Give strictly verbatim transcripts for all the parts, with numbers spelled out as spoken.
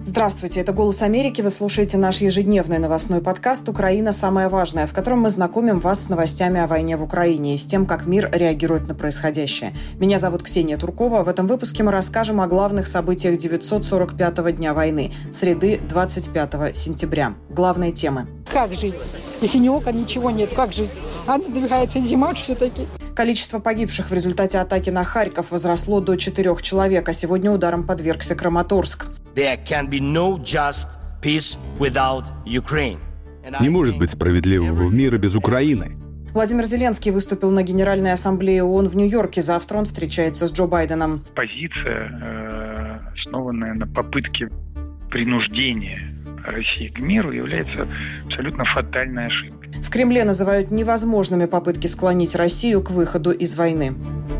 Здравствуйте, это «Голос Америки». Вы слушаете наш ежедневный новостной подкаст «Украина. Самое важное», в котором мы знакомим вас с новостями о войне в Украине и с тем, как мир реагирует на происходящее. Меня зовут Ксения Туркова. В этом выпуске мы расскажем о главных событиях девятьсот сорок пятого дня войны, среды двадцать пятого сентября. Главные темы. Как жить? Если ни окон, ничего нет, как жить? А надвигается зима все-таки. Количество погибших в результате атаки на Харьков возросло до четырех человек, а сегодня ударом подвергся Краматорск. There can be no just peace without Ukraine. Не может быть справедливого мира без Украины. Владимир Зеленский выступил на Генеральной ассамблее ООН в Нью-Йорке. Завтра он встречается с Джо Байденом. Позиция, э, основанная на попытке принуждения России к миру, является абсолютно фатальной ошибкой. В Кремле называют невозможными попытки склонить Россию к выходу из войны.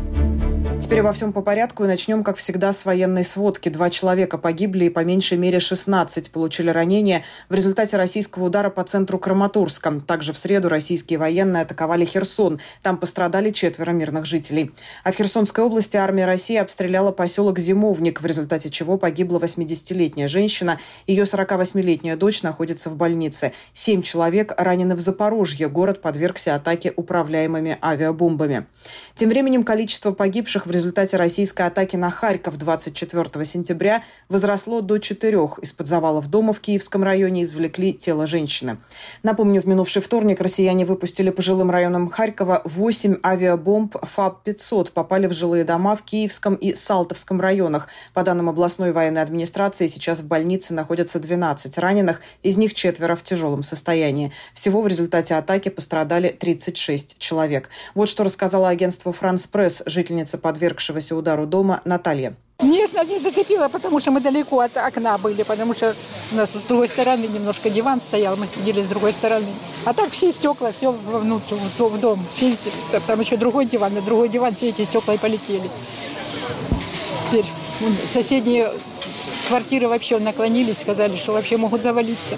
Теперь обо всем по порядку и начнем, как всегда, с военной сводки. Два человека погибли и по меньшей мере шестнадцать получили ранения в результате российского удара по центру Краматорска. Также в среду российские военные атаковали Херсон. Там пострадали четверо мирных жителей. А в Херсонской области армия России обстреляла поселок Зимовник, в результате чего погибла восьмидесятилетняя женщина. Ее сорокавосьмилетняя дочь находится в больнице. Семь человек ранены в Запорожье. Город подвергся атаке управляемыми авиабомбами. Тем временем количество погибших в результате российской атаки на Харьков двадцать четвертого сентября возросло до четырех. Из-под завалов дома в Киевском районе извлекли тело женщины. Напомню, в минувший вторник россияне выпустили по жилым районам Харькова восемь авиабомб ФАБ пятьсот. Попали в жилые дома в Киевском и Салтовском районах. По данным областной военной администрации, сейчас в больнице находятся двенадцать раненых, из них четверо в тяжелом состоянии. Всего в результате атаки пострадали тридцать шесть человек. Вот что рассказала агентству «Франс Пресс» жительница подвергшегося удару дома Наталья. Нет, нас не зацепило, потому что мы далеко от окна были, потому что у нас с другой стороны немножко диван стоял, мы сидели с другой стороны. А так все стекла, все внутрь, в дом. Все эти, там еще другой диван, на другой диван все эти стекла и полетели. Теперь соседние квартиры вообще наклонились, сказали, что вообще могут завалиться.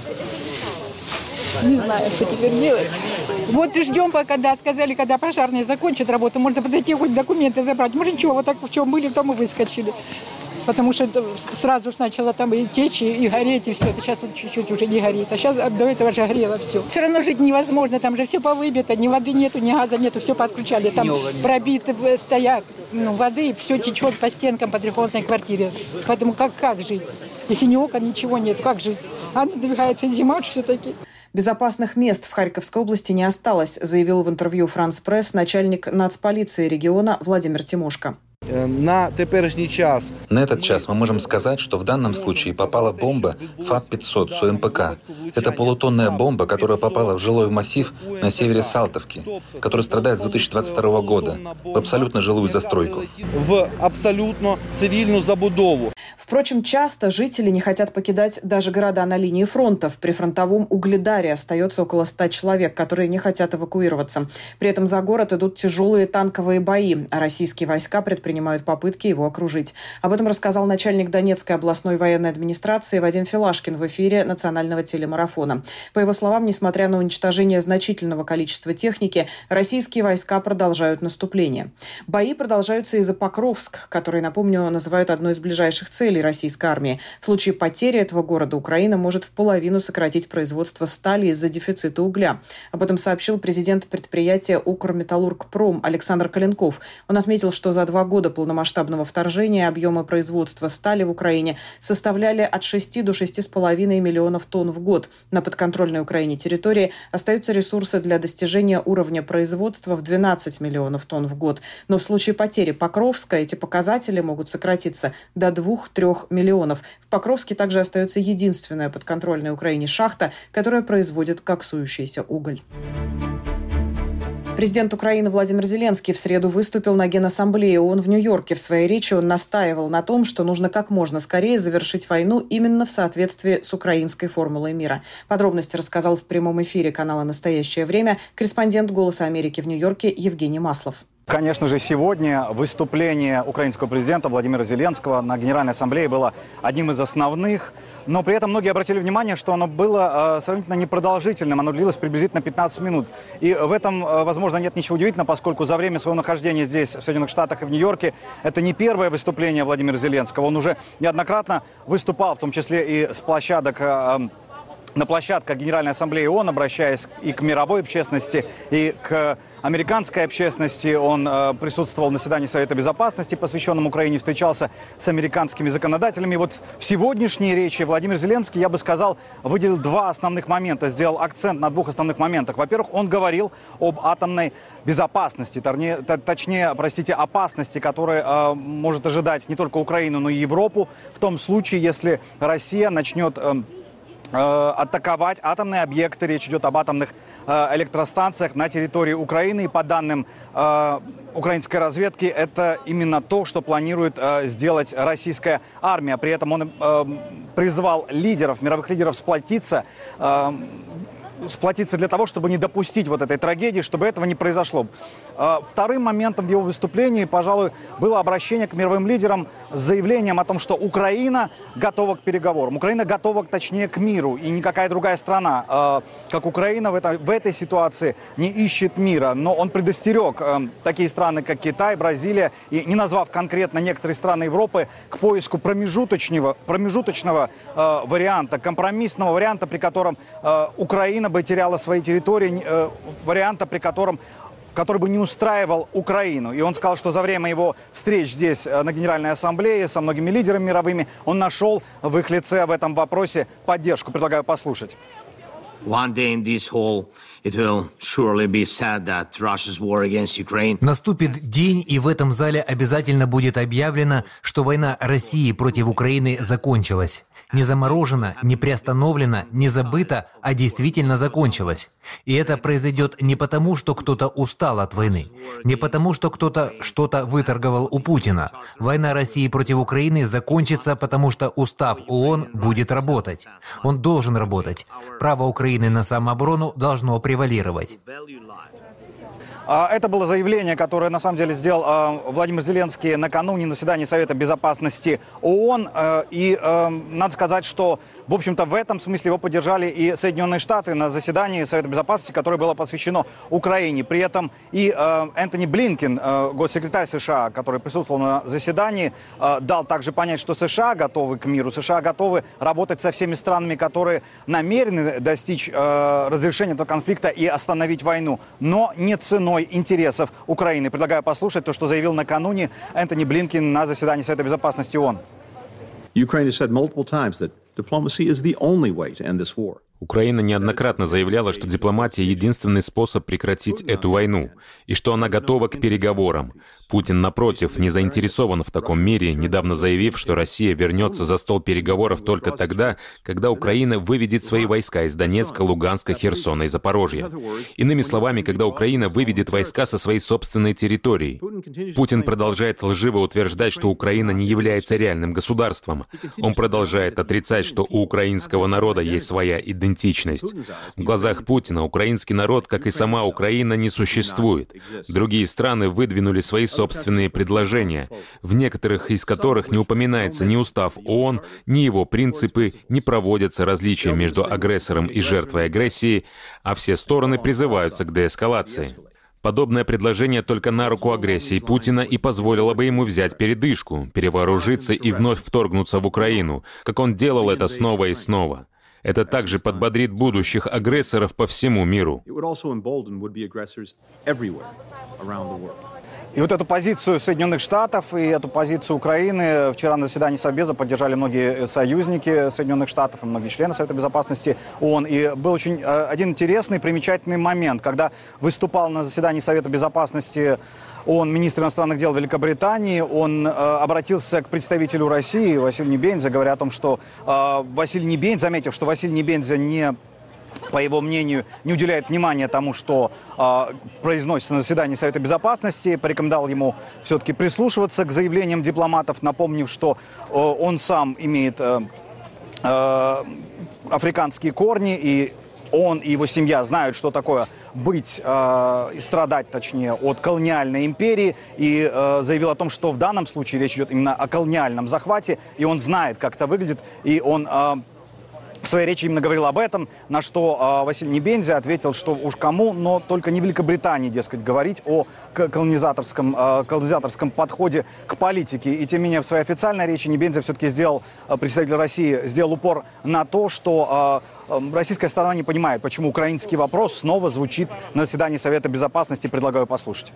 Не знаю, что теперь делать. Вот и ждем, пока, да, сказали, когда пожарные закончат работу, можно подойти хоть документы забрать. Мы же ничего, вот так в чем были, в том и выскочили. Потому что сразу же начало там и течь, и гореть, и все. Это сейчас вот чуть-чуть уже не горит. А сейчас до этого же горело все. Все равно жить невозможно, там же все повыбито, ни воды нету, ни газа нету, все подключали. Там пробиты стояк, ну, воды, все течет по стенкам по трехкомнатной квартире. Поэтому как, как жить? Если ни окон, ничего нет, как жить? А надвигается зима все-таки. Безопасных мест в Харьковской области не осталось, заявил в интервью «Франс Пресс» начальник нацполиции региона Владимир Тимошко. На теперешний час. На этот час мы можем сказать, что в данном случае попала бомба ФАБ пятьсот с ОМПК. Это полутонная бомба, которая попала в жилой массив на севере Салтовки, который страдает с две тысячи двадцать второго года, в абсолютно жилую застройку. В абсолютно цивильную забудову. Впрочем, часто жители не хотят покидать даже города на линии фронта. В прифронтовом Угледаре остается около ста человек, которые не хотят эвакуироваться. При этом за город идут тяжелые танковые бои, а российские войска предпринимают попытки его окружить. Об этом рассказал начальник Донецкой областной военной администрации Вадим Филашкин в эфире национального телемарафона. По его словам, несмотря на уничтожение значительного количества техники, российские войска продолжают наступление. Бои продолжаются и за Покровск, который, напомню, называют одной из ближайших целей российской армии. В случае потери этого города Украина может в половину сократить производство стали из-за дефицита угля. Об этом сообщил президент предприятия «Укрметаллургпром» Александр Коленков. Он отметил, что за два года полномасштабного вторжения объемы производства стали в Украине составляли от шести до шести с половиной миллионов тонн в год. На подконтрольной Украине территории остаются ресурсы для достижения уровня производства в двенадцать миллионов тонн в год. Но в случае потери Покровска эти показатели могут сократиться до двух-трех миллионов. В Покровске также остается единственная подконтрольная Украине шахта, которая производит коксующийся уголь. Президент Украины Владимир Зеленский в среду выступил на Генассамблее ООН в Нью-Йорке. В своей речи он настаивал на том, что нужно как можно скорее завершить войну именно в соответствии с украинской формулой мира. Подробности рассказал в прямом эфире канала «Настоящее время» корреспондент «Голоса Америки» в Нью-Йорке Евгений Маслов. Конечно же, сегодня выступление украинского президента Владимира Зеленского на Генеральной Ассамблее было одним из основных. Но при этом многие обратили внимание, что оно было э, сравнительно непродолжительным. Оно длилось приблизительно пятнадцать минут. И в этом, э, возможно, нет ничего удивительного, поскольку за время своего нахождения здесь, в Соединенных Штатах и в Нью-Йорке, это не первое выступление Владимира Зеленского. Он уже неоднократно выступал, в том числе и с площадок... Э, на площадках Генеральной Ассамблеи ООН, обращаясь и к мировой общественности, и к американской общественности. Он э, присутствовал на заседании Совета Безопасности, посвященном Украине, встречался с американскими законодателями. И вот в сегодняшней речи Владимир Зеленский, я бы сказал, выделил два основных момента, сделал акцент на двух основных моментах. Во-первых, он говорил об атомной безопасности, точнее, точнее простите, опасности, которая э, может ожидать не только Украину, но и Европу, в том случае, если Россия начнет... Э, атаковать атомные объекты. Речь идет об атомных э, электростанциях на территории Украины. И по данным э, украинской разведки, это именно то, что планирует э, сделать российская армия. При этом он э, призвал лидеров, мировых лидеров сплотиться, э, сплотиться для того, чтобы не допустить вот этой трагедии, чтобы этого не произошло. Вторым моментом в его выступлении, пожалуй, было обращение к мировым лидерам с заявлением о том, что Украина готова к переговорам. Украина готова, точнее, к миру. И никакая другая страна, как Украина, в этой, в этой ситуации не ищет мира. Но он предостерег такие страны, как Китай, Бразилия, и не назвав конкретно некоторые страны Европы, к поиску промежуточного, промежуточного варианта, компромиссного варианта, при котором Украина бы теряла свои территории, э, варианта, при котором, который бы не устраивал Украину. И он сказал, что за время его встреч здесь, э, на Генеральной Ассамблее, со многими лидерами мировыми, он нашел в их лице в этом вопросе поддержку. Предлагаю послушать. Наступит день, и в этом зале обязательно будет объявлено, что война России против Украины закончилась. Не заморожена, не приостановлена, не забыта, а действительно закончилась. И это произойдет не потому, что кто-то устал от войны, не потому, что кто-то что-то выторговал у Путина. Война России против Украины закончится, потому что устав ООН будет работать. Он должен работать. Право Украины на самооборону должно превалировать. Это было заявление, которое на самом деле сделал Владимир Зеленский накануне на заседании Совета Безопасности ООН. И надо сказать, что, в общем-то, в этом смысле его поддержали и Соединенные Штаты на заседании Совета Безопасности, которое было посвящено Украине. При этом и Энтони Блинкен, госсекретарь США, который присутствовал на заседании, дал также понять, что США готовы к миру, США готовы работать со всеми странами, которые намерены достичь разрешения этого конфликта и остановить войну, но не ценой интересов Украины. Предлагаю послушать то, что заявил накануне Энтони Блинкен на заседании Совета Безопасности ООН. Украина неоднократно заявляла, что дипломатия — единственный способ прекратить эту войну, и что она готова к переговорам. Путин, напротив, не заинтересован в таком мире, недавно заявив, что Россия вернется за стол переговоров только тогда, когда Украина выведет свои войска из Донецка, Луганска, Херсона и Запорожья. Иными словами, когда Украина выведет войска со своей собственной территории. Путин продолжает лживо утверждать, что Украина не является реальным государством. Он продолжает отрицать, что у украинского народа есть своя идентичность. Идентичность. В глазах Путина украинский народ, как и сама Украина, не существует. Другие страны выдвинули свои собственные предложения, в некоторых из которых не упоминается ни устав ООН, ни его принципы, не проводятся различия между агрессором и жертвой агрессии, а все стороны призываются к деэскалации. Подобное предложение только на руку агрессии Путина и позволило бы ему взять передышку, перевооружиться и вновь вторгнуться в Украину, как он делал это снова и снова. Это также подбодрит будущих агрессоров по всему миру. И вот эту позицию Соединенных Штатов и эту позицию Украины вчера на заседании Совбеза поддержали многие союзники Соединенных Штатов и многие члены Совета Безопасности ООН. И был очень один интересный, примечательный момент, когда выступал на заседании Совета Безопасности ООН министр иностранных дел Великобритании, он э, обратился к представителю России Василию Небензе, говоря о том, что э, Василий Небензе, заметив, что Василий Небензе не, по его мнению, не уделяет внимания тому, что э, произносится на заседании Совета Безопасности, порекомендовал ему все-таки прислушиваться к заявлениям дипломатов, напомнив, что э, он сам имеет э, э, африканские корни и он и его семья знают, что такое быть э, и страдать, точнее, от колониальной империи, и э, заявил о том, что в данном случае речь идет именно о колониальном захвате, и он знает, как это выглядит, и он э, в своей речи именно говорил об этом, на что э, Василий Небензя ответил, что уж кому, но только не Великобритании, дескать, говорить о колонизаторском, э, колонизаторском подходе к политике. И тем не менее в своей официальной речи Небензя все-таки сделал, э, представитель России, сделал упор на то, что э, э, российская сторона не понимает, почему украинский вопрос снова звучит на заседании Совета Безопасности. Предлагаю послушать.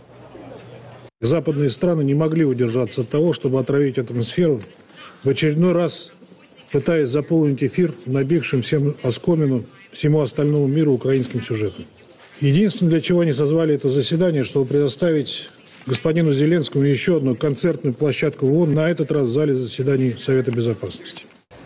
Западные страны не могли удержаться от того, чтобы отравить атмосферу, в очередной раз пытаясь заполнить эфир набившим всем оскомину всему остальному миру украинским сюжетом. Единственное, для чего они созвали это заседание, чтобы предоставить господину Зеленскому еще одну концертную площадку в ООН, на этот раз в зале заседаний Совета Безопасности.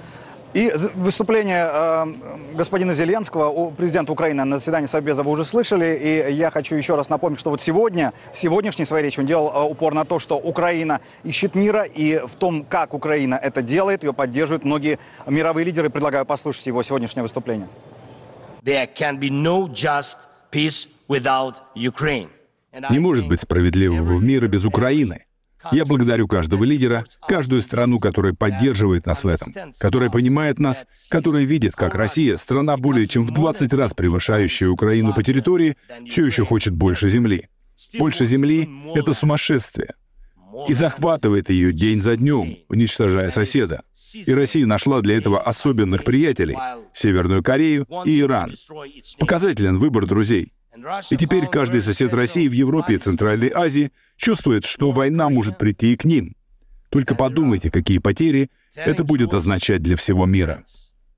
И выступление э, господина Зеленского, у президента Украины на заседании Совбеза вы уже слышали. И я хочу еще раз напомнить, что вот сегодня, в сегодняшней своей речи он делал э, упор на то, что Украина ищет мира. И в том, как Украина это делает, ее поддерживают многие мировые лидеры. Предлагаю послушать его сегодняшнее выступление. There can be no just peace without Ukraine. Не может быть справедливого мира без Украины. Я благодарю каждого лидера, каждую страну, которая поддерживает нас в этом, которая понимает нас, которая видит, как Россия, страна более чем в двадцать раз превышающая Украину по территории, все еще хочет больше земли. Больше земли — это сумасшествие. И захватывает ее день за днем, уничтожая соседа. И Россия нашла для этого особенных приятелей — Северную Корею и Иран. Показателен выбор друзей. И теперь каждый сосед России в Европе и Центральной Азии чувствует, что война может прийти и к ним. Только подумайте, какие потери это будет означать для всего мира.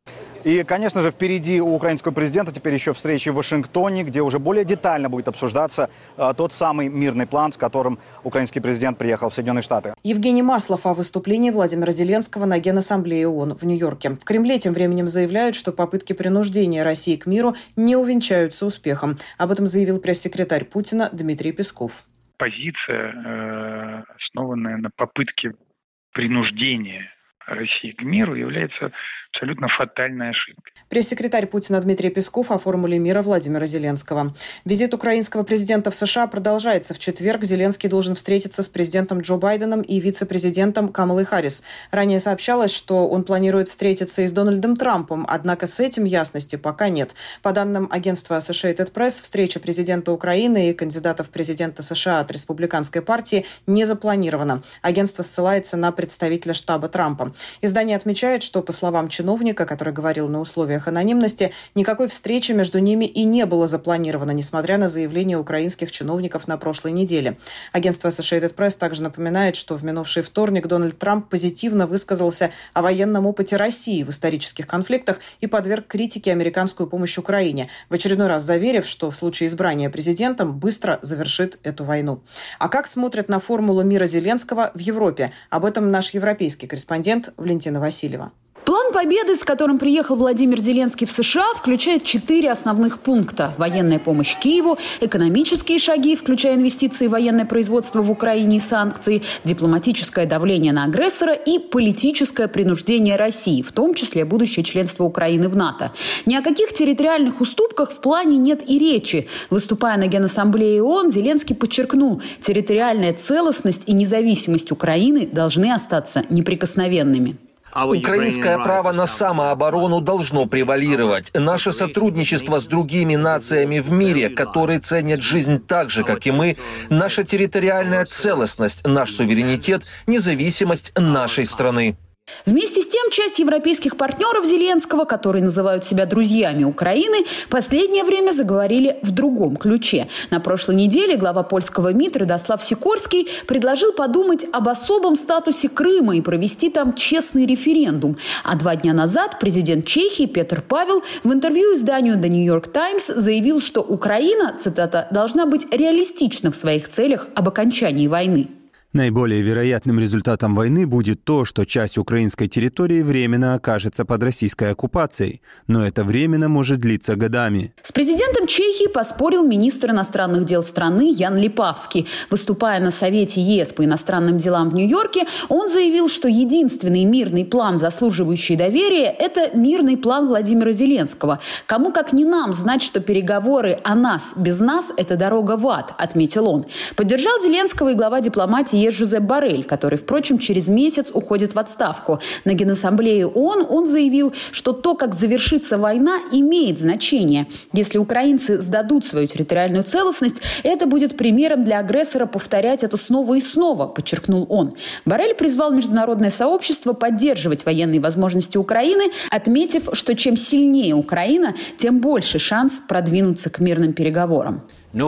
И, конечно же, впереди у украинского президента теперь еще встречи в Вашингтоне, где уже более детально будет обсуждаться э, тот самый мирный план, с которым украинский президент приехал в Соединенные Штаты. Евгений Маслов о выступлении Владимира Зеленского на Генассамблее ООН в Нью-Йорке. В Кремле тем временем заявляют, что попытки принуждения России к миру не увенчаются успехом. Об этом заявил пресс-секретарь Путина Дмитрий Песков. Позиция, э, основанная на попытке принуждения России к миру, является абсолютно фатальной ошибкой. Пресс-секретарь Путина Дмитрий Песков о формуле мира Владимира Зеленского. Визит украинского президента в США продолжается. В четверг Зеленский должен встретиться с президентом Джо Байденом и вице-президентом Камалой Харрис. Ранее сообщалось, что он планирует встретиться и с Дональдом Трампом, однако с этим ясности пока нет. По данным агентства Associated Press, встреча президента Украины и кандидата в президенты США от республиканской партии не запланирована. Агентство ссылается на представителя штаба Трампа. Издание отмечает, что, по словам чиновника, который говорил на условиях анонимности, никакой встречи между ними и не было запланировано, несмотря на заявления украинских чиновников на прошлой неделе. Агентство Associated Press также напоминает, что в минувший вторник Дональд Трамп позитивно высказался о военном опыте России в исторических конфликтах и подверг критике американскую помощь Украине, в очередной раз заверив, что в случае избрания президентом быстро завершит эту войну. А как смотрят на формулу мира Зеленского в Европе? Об этом наш европейский корреспондент Валентина Васильева. План победы, с которым приехал Владимир Зеленский в США, включает четыре основных пункта. Военная помощь Киеву, экономические шаги, включая инвестиции в военное производство в Украине и санкции, дипломатическое давление на агрессора и политическое принуждение России, в том числе будущее членство Украины в НАТО. Ни о каких территориальных уступках в плане нет и речи. Выступая на Генассамблее ООН, Зеленский подчеркнул, территориальная целостность и независимость Украины должны остаться неприкосновенными. Украинское право на самооборону должно превалировать. Наше сотрудничество с другими нациями в мире, которые ценят жизнь так же, как и мы, наша территориальная целостность, наш суверенитет, независимость нашей страны. Вместе с тем, часть европейских партнеров Зеленского, которые называют себя друзьями Украины, в последнее время заговорили в другом ключе. На прошлой неделе глава польского МИД Радослав Сикорский предложил подумать об особом статусе Крыма и провести там честный референдум. А два дня назад президент Чехии Петр Павел в интервью изданию The New York Times заявил, что Украина, цитата, «должна быть реалистична в своих целях об окончании войны». Наиболее вероятным результатом войны будет то, что часть украинской территории временно окажется под российской оккупацией, но это временно может длиться годами. С президентом Чехии поспорил министр иностранных дел страны Ян Липавский. Выступая на Совете ЕС по иностранным делам в Нью-Йорке, он заявил, что единственный мирный план, заслуживающий доверия, это мирный план Владимира Зеленского. Кому как не нам знать, что переговоры о нас без нас – это дорога в ад, отметил он. Поддержал Зеленского и глава дипломатии Жозеп Боррель, который, впрочем, через месяц уходит в отставку. На Генассамблее ООН он заявил, что то, как завершится война, имеет значение. Если украинцы сдадут свою территориальную целостность, это будет примером для агрессора повторять это снова и снова, подчеркнул он. Боррель призвал международное сообщество поддерживать военные возможности Украины, отметив, что чем сильнее Украина, тем больше шанс продвинуться к мирным переговорам.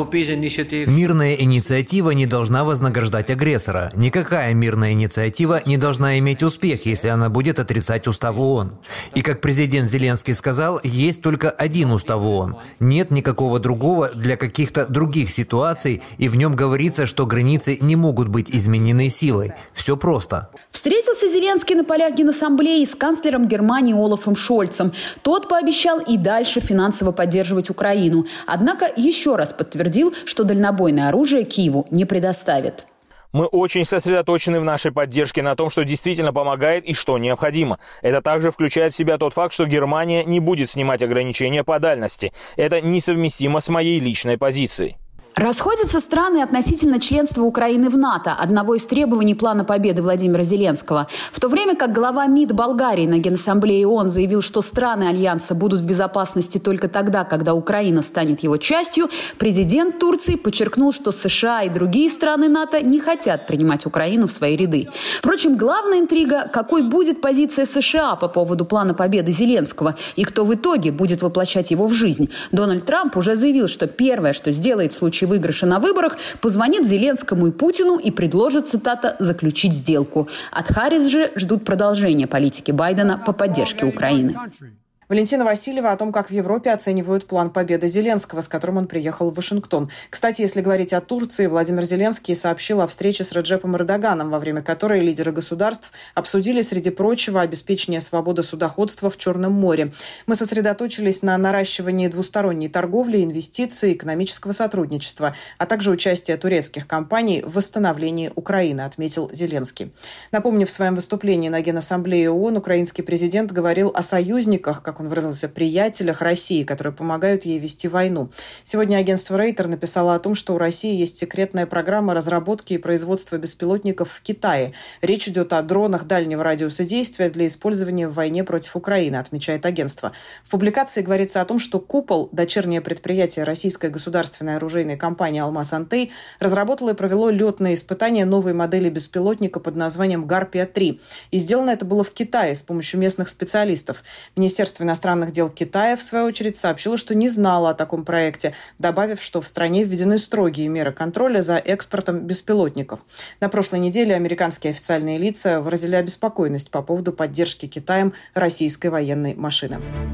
Мирная инициатива не должна вознаграждать агрессора. Никакая мирная инициатива не должна иметь успех, если она будет отрицать устав ООН. И как президент Зеленский сказал, есть только один устав ООН. Нет никакого другого для каких-то других ситуаций, и в нем говорится, что границы не могут быть изменены силой. Все просто. Встретился Зеленский на полях Генассамблеи с канцлером Германии Олафом Шольцем. Тот пообещал и дальше финансово поддерживать Украину. Однако еще раз подтвердил, что дальнобойное оружие Киеву не предоставит. Мы очень сосредоточены в нашей поддержке на том, что действительно помогает и что необходимо. Это также включает в себя тот факт, что Германия не будет снимать ограничения по дальности. Это несовместимо с моей личной позицией. Расходятся страны относительно членства Украины в НАТО, одного из требований плана победы Владимира Зеленского. В то время как глава МИД Болгарии на Генассамблее ООН заявил, что страны Альянса будут в безопасности только тогда, когда Украина станет его частью, президент Турции подчеркнул, что США и другие страны НАТО не хотят принимать Украину в свои ряды. Впрочем, главная интрига – какой будет позиция США по поводу плана победы Зеленского и кто в итоге будет воплощать его в жизнь. Дональд Трамп уже заявил, что первое, что сделает в случае выигрыша на выборах, позвонит Зеленскому и Путину и предложит, цитата, «заключить сделку». От Харрис же ждут продолжения политики Байдена по поддержке Украины. Валентина Васильева о том, как в Европе оценивают план победы Зеленского, с которым он приехал в Вашингтон. Кстати, если говорить о Турции, Владимир Зеленский сообщил о встрече с Реджепом Эрдоганом, во время которой лидеры государств обсудили, среди прочего, обеспечение свободы судоходства в Черном море. Мы сосредоточились на наращивании двусторонней торговли, инвестиций, экономического сотрудничества, а также участия турецких компаний в восстановлении Украины, отметил Зеленский. Напомню, в своем выступлении на Генассамблее ООН украинский президент говорил о союзниках, как он выразился, приятелях России, которые помогают ей вести войну. Сегодня агентство Рейтер написало о том, что у России есть секретная программа разработки и производства беспилотников в Китае. Речь идет о дронах дальнего радиуса действия для использования в войне против Украины, отмечает агентство. В публикации говорится о том, что «Купол», дочернее предприятие российской государственной оружейной компании «Алмаз-Антей», разработало и провело летные испытания новой модели беспилотника под названием «Гарпия три». И сделано это было в Китае с помощью местных специалистов. Министерство иностранных дел Китая, в свою очередь, сообщило, что не знало о таком проекте, добавив, что в стране введены строгие меры контроля за экспортом беспилотников. На прошлой неделе американские официальные лица выразили обеспокоенность по поводу поддержки Китаем российской военной машины.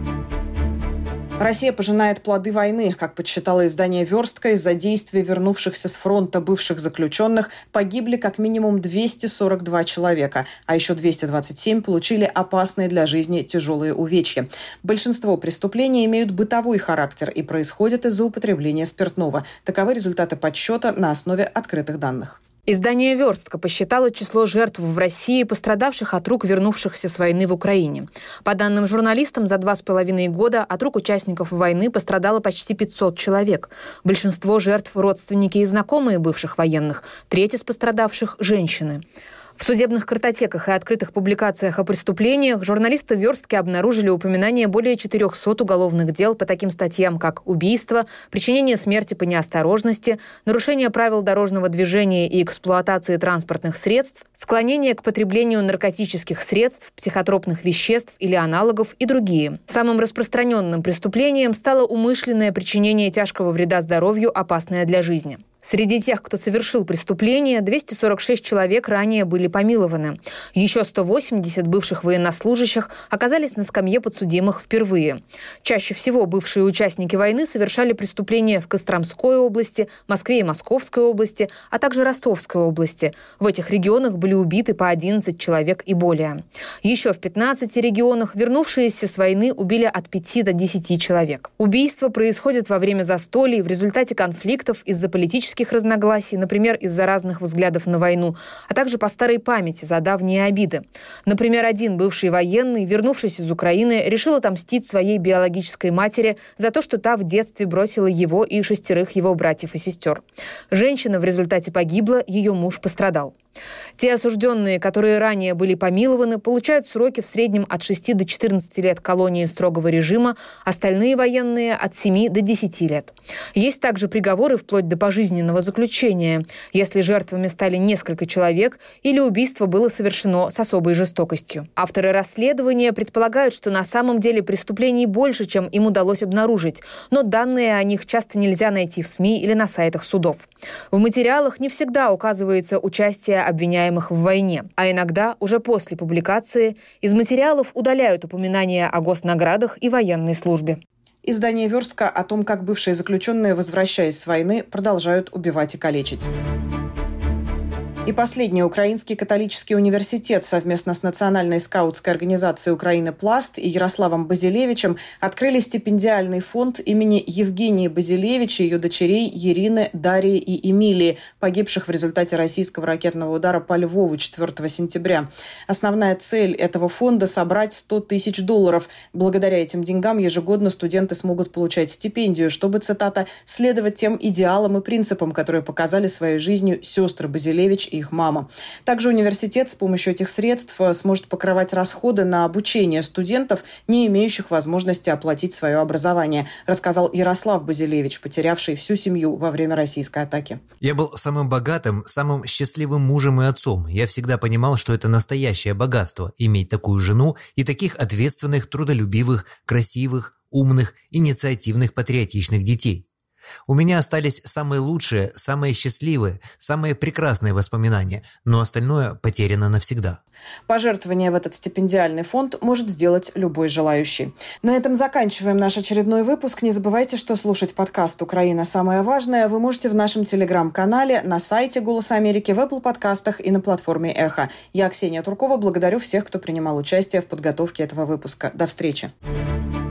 Россия пожинает плоды войны. Как подсчитало издание «Верстка», из-за действий вернувшихся с фронта бывших заключенных погибли как минимум двести сорок два человека, а еще двести двадцать семь получили опасные для жизни тяжелые увечья. Большинство преступлений имеют бытовой характер и происходят из-за употребления спиртного. Таковы результаты подсчета на основе открытых данных. Издание «Верстка» посчитало число жертв в России, пострадавших от рук вернувшихся с войны в Украине. По данным журналистам, за два с половиной года от рук участников войны пострадало почти пятьсот человек. Большинство жертв – родственники и знакомые бывших военных. Треть из пострадавших – женщины. В судебных картотеках и открытых публикациях о преступлениях журналисты «Верстки» обнаружили упоминание более четырехсот уголовных дел по таким статьям, как убийство, причинение смерти по неосторожности, нарушение правил дорожного движения и эксплуатации транспортных средств, склонение к потреблению наркотических средств, психотропных веществ или аналогов и другие. Самым распространенным преступлением стало умышленное причинение тяжкого вреда здоровью, опасное для жизни. Среди тех, кто совершил преступление, двести сорок шесть человек ранее были помилованы. Еще сто восемьдесят бывших военнослужащих оказались на скамье подсудимых впервые. Чаще всего бывшие участники войны совершали преступления в Костромской области, Москве и Московской области, а также Ростовской области. В этих регионах были убиты по одиннадцать человек и более. Еще в пятнадцати регионах вернувшиеся с войны убили от пяти до десяти человек. Убийства происходят во время застолий, в результате конфликтов из-за политических разногласий, например, из-за разных взглядов на войну, а также по старой памяти за давние обиды. Например, один бывший военный, вернувшись из Украины, решил отомстить своей биологической матери за то, что та в детстве бросила его и шестерых его братьев и сестер. Женщина в результате погибла, ее муж пострадал. Те осужденные, которые ранее были помилованы, получают сроки в среднем от шести до четырнадцати лет колонии строгого режима, остальные военные – от семи до десяти лет. Есть также приговоры вплоть до пожизненного заключения, если жертвами стали несколько человек или убийство было совершено с особой жестокостью. Авторы расследования предполагают, что на самом деле преступлений больше, чем им удалось обнаружить, но данные о них часто нельзя найти в СМИ или на сайтах судов. В материалах не всегда указывается участие обвиняемых в войне, а иногда уже после публикации из материалов удаляют упоминания о госнаградах и военной службе. Издание «Верстка» о том, как бывшие заключенные, возвращаясь с войны, продолжают убивать и калечить. И последний. Украинский католический университет совместно с Национальной скаутской организацией Украины «Пласт» и Ярославом Базилевичем открыли стипендиальный фонд имени Евгении Базилевич и ее дочерей Ирины, Дарьи и Эмилии, погибших в результате российского ракетного удара по Львову четвёртого сентября. Основная цель этого фонда – собрать сто тысяч долларов. Благодаря этим деньгам ежегодно студенты смогут получать стипендию, чтобы, цитата, «следовать тем идеалам и принципам, которые показали своей жизнью сестры Базилевич и их мама». Также университет с помощью этих средств сможет покрывать расходы на обучение студентов, не имеющих возможности оплатить свое образование, рассказал Ярослав Базилевич, потерявший всю семью во время российской атаки. Я был самым богатым, самым счастливым мужем и отцом. Я всегда понимал, что это настоящее богатство – иметь такую жену и таких ответственных, трудолюбивых, красивых, умных, инициативных, патриотичных детей. У меня остались самые лучшие, самые счастливые, самые прекрасные воспоминания, но остальное потеряно навсегда. Пожертвование в этот стипендиальный фонд может сделать любой желающий. На этом заканчиваем наш очередной выпуск. Не забывайте, что слушать подкаст «Украина. Самое важное» вы можете в нашем телеграм-канале, на сайте «Голоса Америки», в Apple подкастах и на платформе «Эхо». Я, Ксения Туркова, благодарю всех, кто принимал участие в подготовке этого выпуска. До встречи.